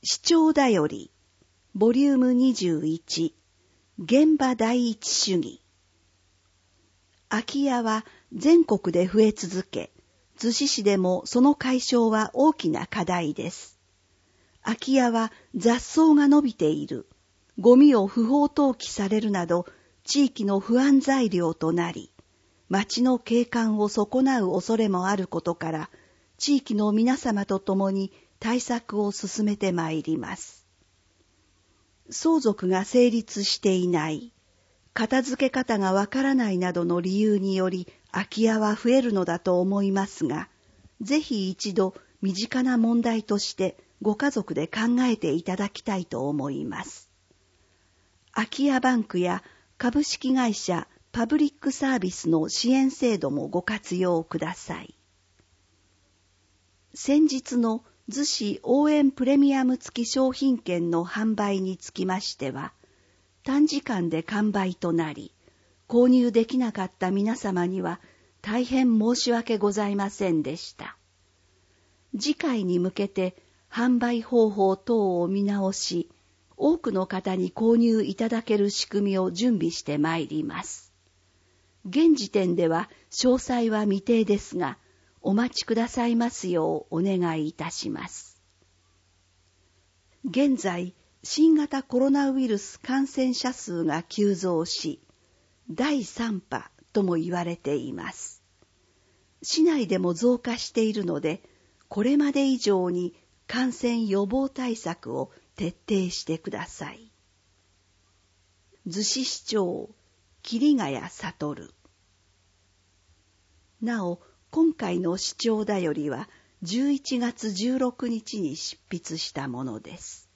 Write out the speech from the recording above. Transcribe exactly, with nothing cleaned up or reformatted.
視聴だよりボリュームにじゅういち現場第一主義。空き家は全国で増え続け、逗子市でもその解消は大きな課題です。空き家は雑草が伸びている、ゴミを不法投棄されるなど地域の不安材料となり、町の景観を損なう恐れもあることから、地域の皆様と共に対策を進めてまいります。相続が成立していない、片付け方がわからないなどの理由により空き家は増えるのだと思いますが、ぜひ一度身近な問題としてご家族で考えていただきたいと思います。空き家バンクや株式会社パブリックサービスの支援制度もご活用ください。先日の逗子応援プレミアム付き商品券の販売につきましては、短時間で完売となり、購入できなかった皆様には大変申し訳ございませんでした。次回に向けて販売方法等を見直し、多くの方に購入いただける仕組みを準備してまいります。現時点では詳細は未定ですが、お待ちくださいますようお願いいたします。現在、新型コロナウイルス感染者数が急増し、だいさん波とも言われています。市内でも増加しているので、これまで以上に感染予防対策を徹底してください。逗子市長、桐ヶ谷悟。なお、今回の視聴だよりはじゅういちがつじゅうろくにちに執筆したものです。